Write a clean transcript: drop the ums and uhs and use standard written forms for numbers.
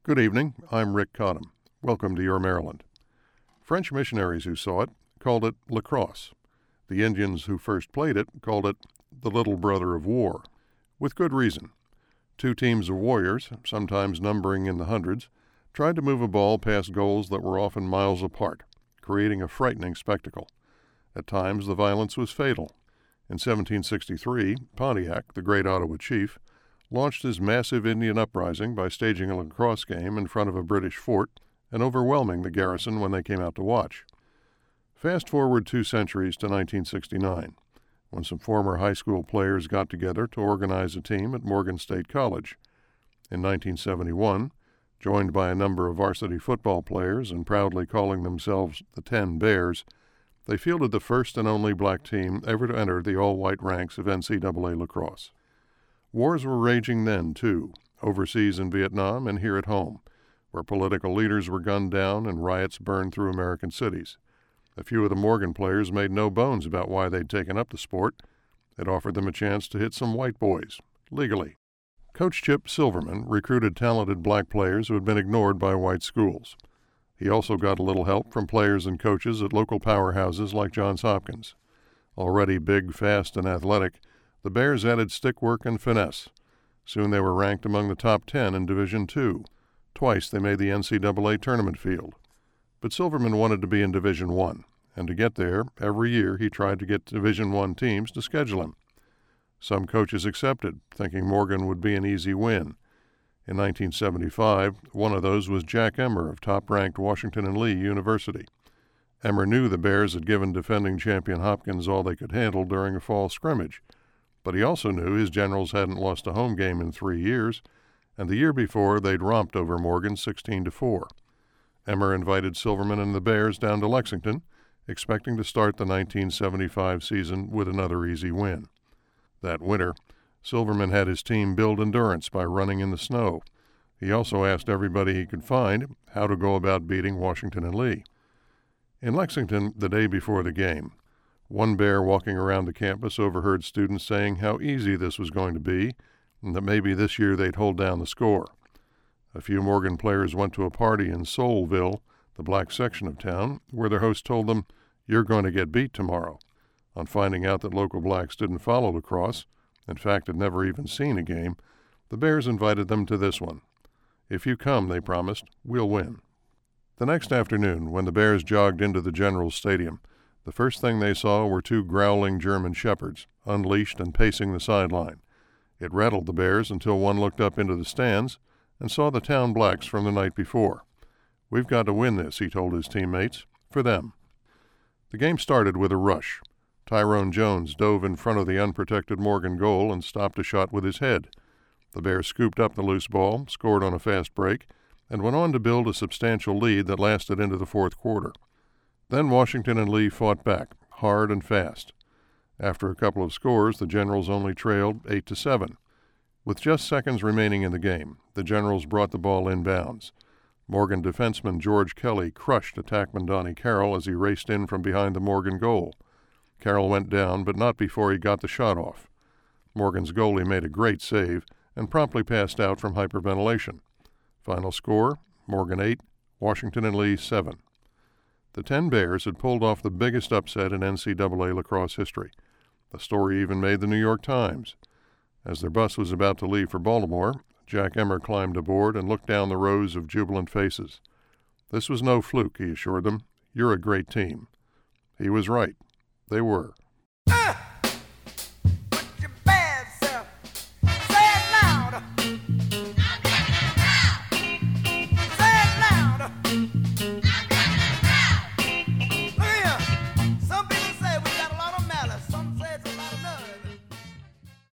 Good evening. I'm Rick Cottam. Welcome to Your Maryland. French missionaries who saw it called it lacrosse. The Indians who first played it called it the little brother of war, with good reason. Two teams of warriors, sometimes numbering in the hundreds, tried to move a ball past goals that were often miles apart, creating a frightening spectacle. At times, the violence was fatal. In 1763, Pontiac, the great Ottawa chief, launched his massive Indian uprising by staging a lacrosse game in front of a British fort and overwhelming the garrison when they came out to watch. Fast forward 2 centuries to 1969, when some former high school players got together to organize a team at Morgan State College. In 1971, joined by a number of varsity football players and proudly calling themselves the 10 Bears, they fielded the first and only black team ever to enter the all-white ranks of NCAA lacrosse. Wars were raging then, too, overseas in Vietnam and here at home, where political leaders were gunned down and riots burned through American cities. A few of the Morgan players made no bones about why they'd taken up the sport. It offered them a chance to hit some white boys, legally. Coach Chip Silverman recruited talented black players who had been ignored by white schools. He also got a little help from players and coaches at local powerhouses like Johns Hopkins. Already big, fast, and athletic, the Bears added stick work and finesse. Soon they were ranked among the top 10 in Division II. Twice they made the NCAA tournament field. But Silverman wanted to be in Division I, and to get there, every year he tried to get Division I teams to schedule him. Some coaches accepted, thinking Morgan would be an easy win. In 1975, one of those was Jack Emmer of top-ranked Washington and Lee University. Emmer knew the Bears had given defending champion Hopkins all they could handle during a fall scrimmage, but he also knew his Generals hadn't lost a home game in 3 years, and the year before they'd romped over Morgan 16-4. Emmer invited Silverman and the Bears down to Lexington, expecting to start the 1975 season with another easy win. That winter, Silverman had his team build endurance by running in the snow. He also asked everybody he could find how to go about beating Washington and Lee. In Lexington, the day before the game, one Bear walking around the campus overheard students saying how easy this was going to be and that maybe this year they'd hold down the score. A few Morgan players went to a party in Soulville, the black section of town, where their host told them, "You're going to get beat tomorrow." On finding out that local blacks didn't follow lacrosse, in fact had never even seen a game, the Bears invited them to this one. "If you come," they promised, "we'll win." The next afternoon, when the Bears jogged into the Generals Stadium, the first thing they saw were 2 growling German shepherds, unleashed and pacing the sideline. It rattled the Bears until one looked up into the stands and saw the town blacks from the night before. "We've got to win this," he told his teammates, "for them." The game started with a rush. Tyrone Jones dove in front of the unprotected Morgan goal and stopped a shot with his head. The Bears scooped up the loose ball, scored on a fast break, and went on to build a substantial lead that lasted into the fourth quarter. Then Washington and Lee fought back, hard and fast. After a couple of scores, the Generals only trailed 8-7. With just seconds remaining in the game, the Generals brought the ball inbounds. Morgan defenseman George Kelly crushed attackman Donnie Carroll as he raced in from behind the Morgan goal. Carroll went down, but not before he got the shot off. Morgan's goalie made a great save and promptly passed out from hyperventilation. Final score, Morgan 8, Washington and Lee 7. The 10 Bears had pulled off the biggest upset in NCAA lacrosse history. The story even made the New York Times. As their bus was about to leave for Baltimore, Jack Emmer climbed aboard and looked down the rows of jubilant faces. "This was no fluke," he assured them. "You're a great team." He was right. They were.